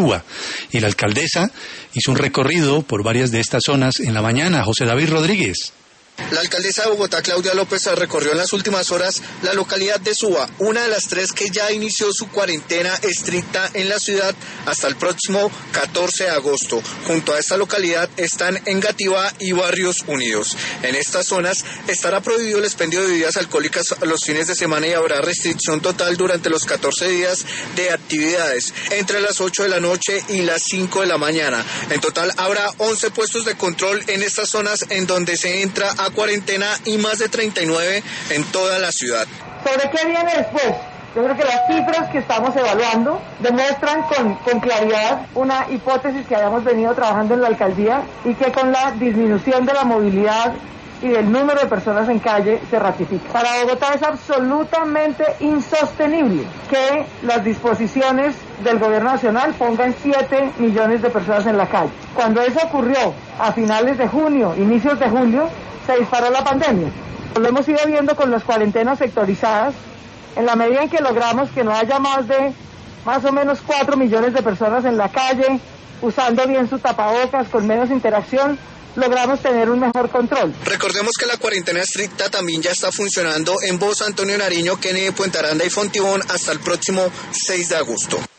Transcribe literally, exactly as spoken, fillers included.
Suba. Y la alcaldesa hizo un recorrido por varias de estas zonas en la mañana. José David Rodríguez. La alcaldesa de Bogotá, Claudia López, recorrió en las últimas horas la localidad de Suba, una de las tres que ya inició su cuarentena estricta en la ciudad hasta el próximo catorce de agosto. Junto a esta localidad están Engativá y Barrios Unidos. En estas zonas estará prohibido el expendio de bebidas alcohólicas los fines de semana y habrá restricción total durante los catorce días de actividades, entre las ocho de la noche y las cinco de la mañana. En total habrá once puestos de control en estas zonas en donde se entra a cuarentena y más de treinta y nueve en toda la ciudad. ¿Sobre qué viene después? Yo creo que las cifras que estamos evaluando demuestran con, con claridad una hipótesis que habíamos venido trabajando en la alcaldía y que con la disminución de la movilidad y del número de personas en calle se ratifica. Para Bogotá es absolutamente insostenible que las disposiciones del gobierno nacional pongan siete millones de personas en la calle. Cuando eso ocurrió a finales de junio, inicios de julio, se disparó la pandemia. Lo hemos ido viendo con las cuarentenas sectorizadas. En la medida en que logramos que no haya más de más o menos cuatro millones de personas en la calle, usando bien sus tapabocas, con menos interacción, logramos tener un mejor control. Recordemos que la cuarentena estricta también ya está funcionando en Bosa, Antonio Nariño, Kennedy, Puente Aranda y Fontibón hasta el próximo seis de agosto.